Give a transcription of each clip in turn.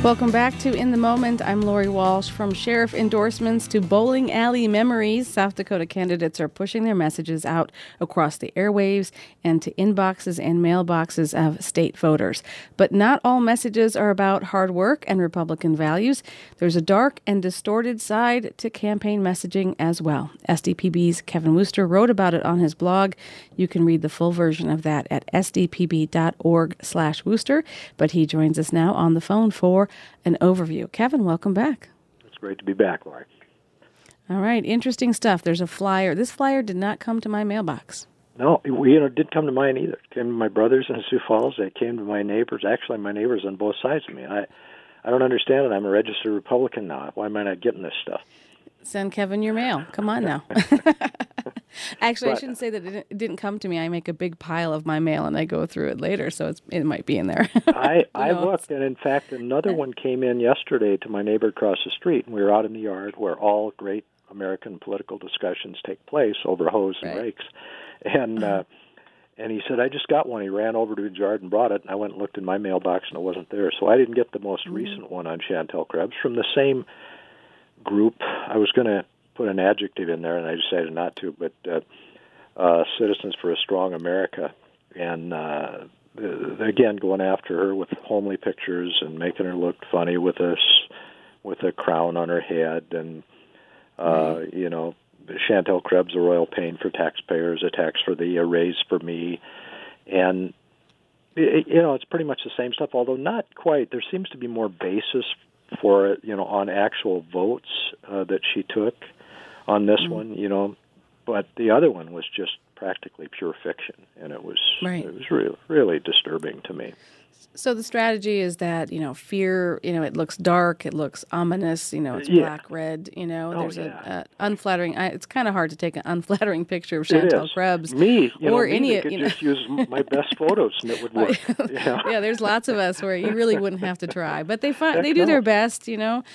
Welcome back to In the Moment. I'm Lori Walsh. From sheriff endorsements to bowling alley memories, South Dakota candidates are pushing their messages out across the airwaves and to inboxes and mailboxes of state voters. But not all messages are about hard work and Republican values. There's a dark and distorted side to campaign messaging as well. SDPB's Kevin Wooster wrote about it on his blog. You can read the full version of that at sdpb.org/Wooster. But he joins us now on the phone for an overview. Kevin, welcome back. It's great to be back, Laurie. All right, interesting stuff. There's a flyer. This flyer did not come to my mailbox. No, it didn't come to mine either. It came to my brothers in Sioux Falls. It came to my neighbors. Actually, my neighbors on both sides of me. I don't understand it. I'm a registered Republican now. Why am I not getting this stuff? Send Kevin your mail. Come on now. Actually, I shouldn't say that it didn't come to me. I make a big pile of my mail, and I go through it later, so it might be in there. I looked, and in fact, another one came in yesterday to my neighbor across the street, and we were out in the yard where all great American political discussions take place over hose and rakes. And he said, I just got one. He ran over to his yard and brought it, and I went and looked in my mailbox, and it wasn't there. So I didn't get the most recent one on Chantel Krebs from the same group. I was going to put an adjective in there, and I decided not to, but Citizens for a Strong America. And again, going after her with homely pictures and making her look funny with a crown on her head. And, Chantel Krebs, a royal pain for taxpayers, a tax for the raise for me. And, it's pretty much the same stuff, although not quite. There seems to be more basis for it, on actual votes that she took on this one, but the other one was just practically pure fiction, and it was really, really disturbing to me. So the strategy is that, fear, it looks dark, it looks ominous, it's black, red, there's an unflattering, it's kind of hard to take an unflattering picture of Chantel Krebs. They could just use my best photos and it would work. Yeah, there's lots of us where you really wouldn't have to try, but they do their best,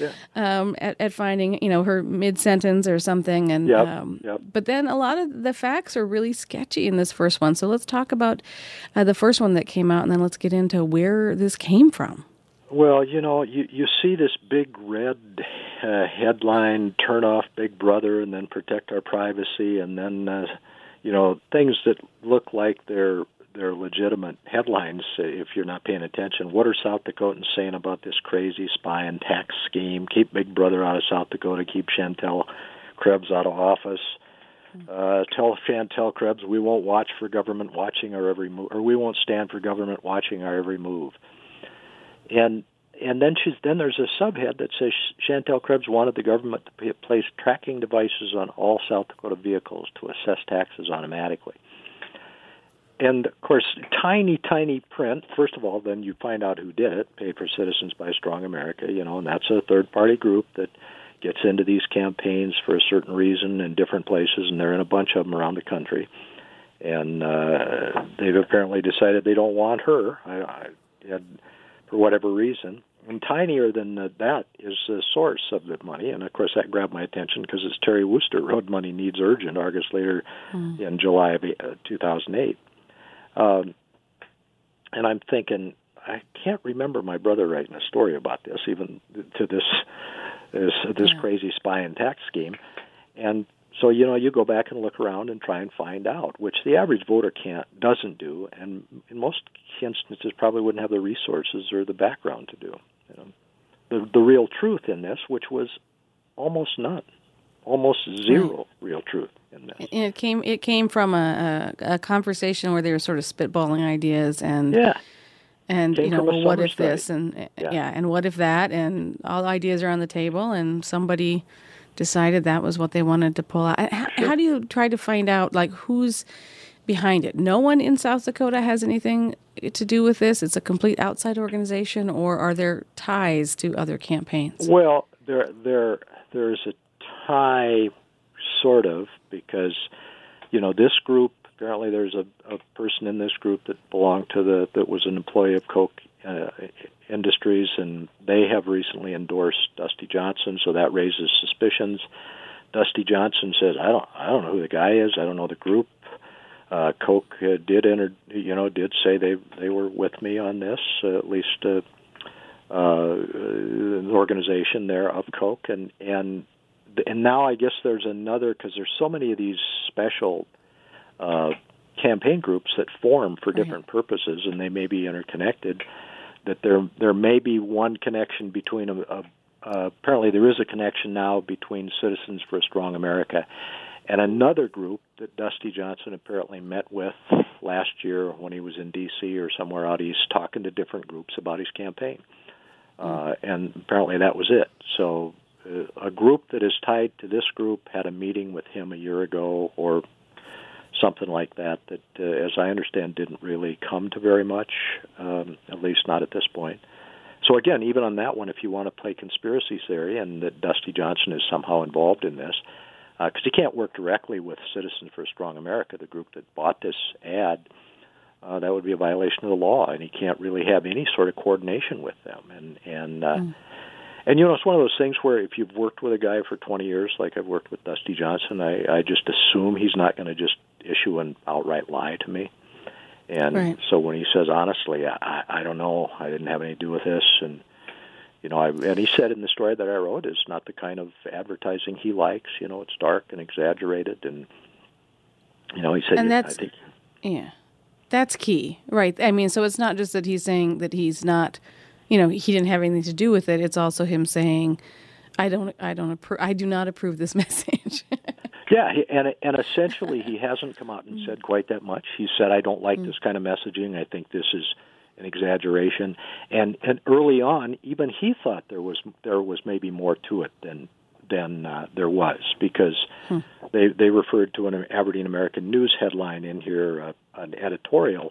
at finding, her mid-sentence or something. And but then a lot of the facts are really sketchy in this first one. So let's talk about the first one that came out, and then let's get into where this came from. Well, you see this big red headline, turn off Big Brother and then protect our privacy, and then, things that look like they're legitimate headlines if you're not paying attention. What are South Dakotans saying about this crazy spy and tax scheme? Keep Big Brother out of South Dakota, keep Chantel Krebs out of office. Tell Chantel Krebs we won't watch for government watching our every move, or we won't stand for government watching our every move. And then there's a subhead that says Chantel Krebs wanted the government to place tracking devices on all South Dakota vehicles to assess taxes automatically. And of course, tiny print. First of all, then you find out who did it. Paid for Citizens by Strong America, and that's a third-party group that gets into these campaigns for a certain reason in different places, and they're in a bunch of them around the country. And they've apparently decided they don't want her, for whatever reason. And tinier than that is the source of the money. And, of course, that grabbed my attention because it's Terry Wooster, Road Money Needs Urgent, August later in July of 2008. And I'm thinking, I can't remember my brother writing a story about this, even to this crazy spy and tax scheme. And so, you go back and look around and try and find out, which the average voter doesn't do, and in most instances probably wouldn't have the resources or the background to do. The real truth in this, which was almost none, almost zero real truth in this. And it came from a conversation where they were sort of spitballing ideas and what if this and and what if that, and all ideas are on the table, and somebody decided that was what they wanted to pull out. How do you try to find out who's behind it? No one in South Dakota has anything to do with this. It's a complete outside organization, or are there ties to other campaigns? Well, there's a tie, sort of, because this group. Apparently, there's a person in this group that belonged to that was an employee of Koch Industries, and they have recently endorsed Dusty Johnson, so that raises suspicions. Dusty Johnson says, "I don't know who the guy is. I don't know the group." Koch did say they were with me on this, at least the organization there of Koch, and now I guess there's another, because there's so many of these special campaign groups that form for different purposes, and they may be interconnected. That there may be one connection between apparently there is a connection now between Citizens for a Strong America and another group that Dusty Johnson apparently met with last year when he was in D.C. or somewhere out east, talking to different groups about his campaign. And apparently that was it. So a group that is tied to this group had a meeting with him a year ago or something like that, as I understand, didn't really come to very much, at least not at this point. So again, even on that one, if you want to play conspiracy theory and that Dusty Johnson is somehow involved in this, because he can't work directly with Citizens for a Strong America, the group that bought this ad, that would be a violation of the law, and he can't really have any sort of coordination with them. And you know, it's one of those things where if you've worked with a guy for 20 years, like I've worked with Dusty Johnson, I just assume he's not going to just issue an outright lie to me. And so when he says, honestly, I don't know, I didn't have anything to do with this, and you know, and he said in the story that I wrote, it's not the kind of advertising he likes. You know, it's dark and exaggerated, and you know, he said, and that's, that's key, right? I mean, so it's not just that he's saying that he's not, you know, he didn't have anything to do with it. It's also him saying, I do not approve this message. Yeah, and essentially he hasn't come out and said quite that much. He said, I don't like this kind of messaging. I think this is an exaggeration. And early on, even he thought there was maybe more to it than there was, because they referred to an Aberdeen American News headline in here, an editorial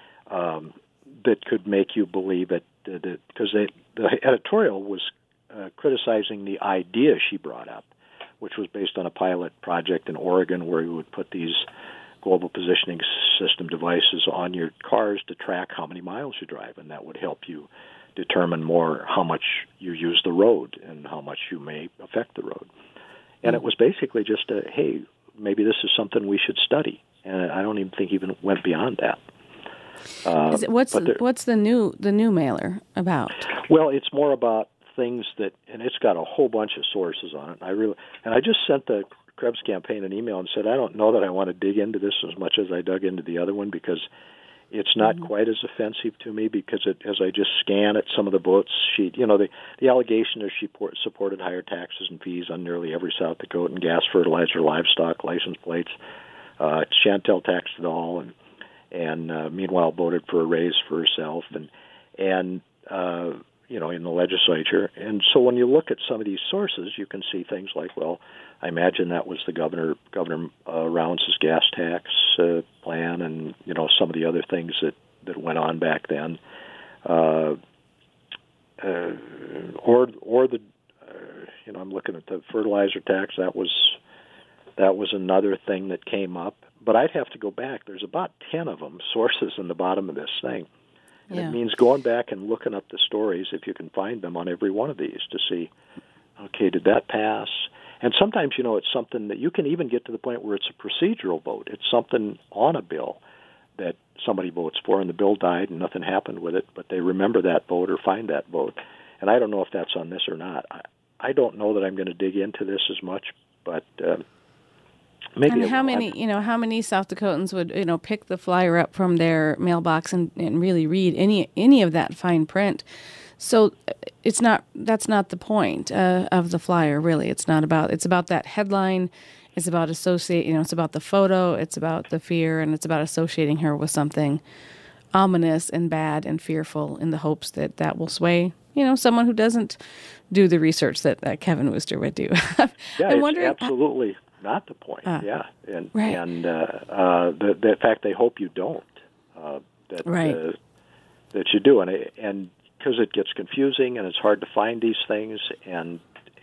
that could make you believe it, because the editorial was criticizing the idea she brought up, which was based on a pilot project in Oregon where you would put these global positioning system devices on your cars to track how many miles you drive, and that would help you determine more how much you use the road and how much you may affect the road. And it was basically just hey, maybe this is something we should study. And I don't even think he even went beyond that. What's the new mailer about? Well, it's more about things that, and it's got a whole bunch of sources on it. I just sent the Krebs campaign an email and said, I don't know that I want to dig into this as much as I dug into the other one, because it's not quite as offensive to me, because as I just scan at some of the votes sheet, you know, the allegation is she supported higher taxes and fees on nearly every South Dakotan, gas, fertilizer, livestock, license plates. Chantel taxed it all, and meanwhile voted for a raise for herself, and you know, in the legislature. And so when you look at some of these sources, you can see things like, well, I imagine that was the Governor Rounds' gas tax plan, and you know, some of the other things that went on back then, or the you know, I'm looking at the fertilizer tax. That was another thing that came up. But I'd have to go back. There's about 10 of them, sources in the bottom of this thing. And it means going back and looking up the stories, if you can find them, on every one of these to see, okay, did that pass? And sometimes, you know, it's something that you can even get to the point where it's a procedural vote. It's something on a bill that somebody votes for, and the bill died and nothing happened with it, but they remember that vote or find that vote. And I don't know if that's on this or not. I don't know that I'm going to dig into this as much, but maybe. And how many South Dakotans would, you know, pick the flyer up from their mailbox and really read any of that fine print? So that's not the point of the flyer, really. It's about that headline. It's about it's about the photo. It's about the fear, and it's about associating her with something ominous and bad and fearful, in the hopes that will sway, you know, someone who doesn't do the research that Kevin Wooster would do. It's absolutely not the point. And the fact they hope you don't, that you do, and because it gets confusing and it's hard to find these things, and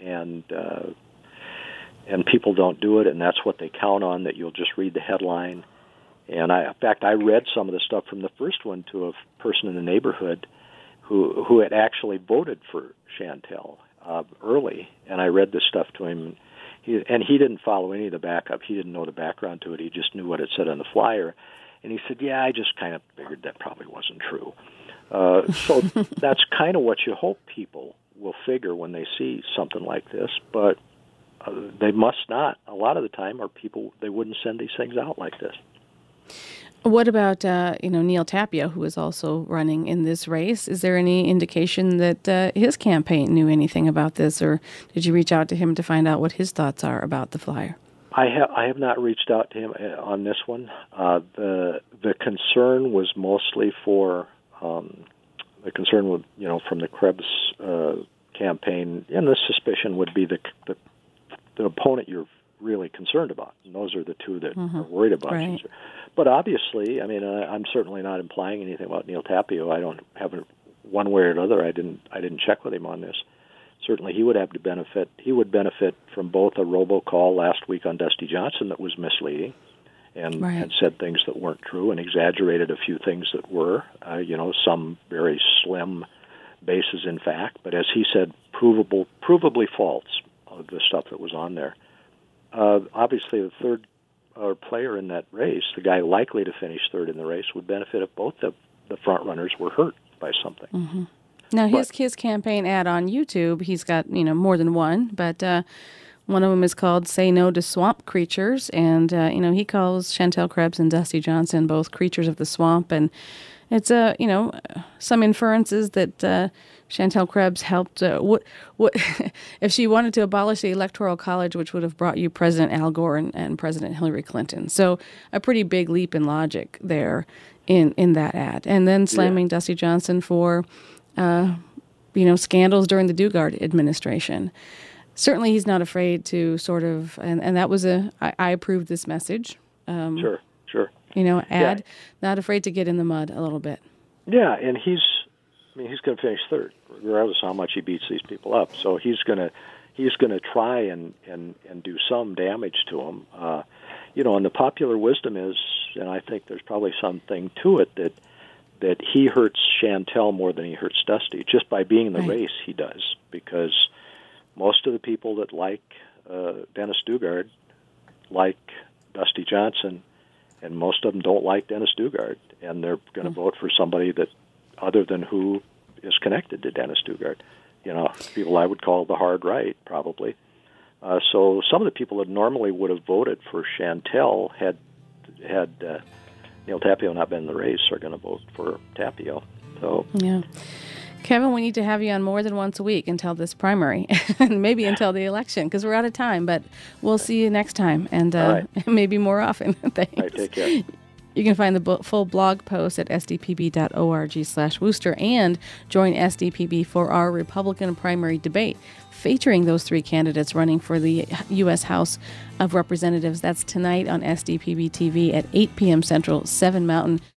people don't do it, and that's what they count on, that you'll just read the headline. And in fact, I read some of the stuff from the first one to a person in the neighborhood who had actually voted for Chantel early, and I read this stuff to him. He didn't follow any of the backup. He didn't know the background to it. He just knew what it said on the flyer. And he said, I just kind of figured that probably wasn't true. So that's kind of what you hope people will figure when they see something like this, but they must not. A lot of the time, they wouldn't send these things out like this. What about Neil Tapia, who is also running in this race? Is there any indication that his campaign knew anything about this, or did you reach out to him to find out what his thoughts are about the flyer? I have not reached out to him on this one. The concern was mostly for the concern with from the Krebs campaign, and the suspicion would be the opponent you're really concerned about, and those are the two that are worried about. Right. But obviously, I mean, I'm certainly not implying anything about Neil Tapia. I don't have one way or another. I didn't check with him on this. Certainly, he would have to benefit. He would benefit from both a robocall last week on Dusty Johnson that was misleading, and said things that weren't true, and exaggerated a few things that were, some very slim bases in fact. But as he said, provably false of the stuff that was on there. Obviously, the third player in that race, the guy likely to finish third in the race, would benefit if both the front runners were hurt by something. Mm-hmm. Now, his campaign ad on YouTube, he's got more than one, but one of them is called "Say No to Swamp Creatures," and he calls Chantel Krebs and Dusty Johnson both creatures of the swamp, and it's some inferences that Chantel Krebs helped. What if she wanted to abolish the Electoral College, which would have brought you President Al Gore and President Hillary Clinton? So a pretty big leap in logic there in that ad, and then slamming Dusty Johnson for scandals during the Dugard administration. Certainly, he's not afraid to sort of, and that was I approved this message. Sure. Ad, not afraid to get in the mud a little bit. Yeah, and he's going to finish third, regardless of how much he beats these people up. So he's going to try and do some damage to them. And the popular wisdom is, and I think there's probably something to it, that he hurts Chantel more than he hurts Dusty. Just by being in the race, he does, because most of the people that like Dennis Dugard like Dusty Johnson, and most of them don't like Dennis Dugard, and they're going to vote for somebody that other than who is connected to Dennis Dugard. People I would call the hard right, probably. So some of the people that normally would have voted for Chantel had Neil Tapio not been in the race are going to vote for Tapio. So yeah. Kevin, we need to have you on more than once a week until this primary, and maybe until the election, because we're out of time. But we'll see you next time, and maybe more often. Thanks. All right, take care. You can find the full blog post at sdpb.org/Wooster, and join SDPB for our Republican primary debate featuring those three candidates running for the U.S. House of Representatives. That's tonight on SDPB TV at 8 p.m. Central, 7 Mountain.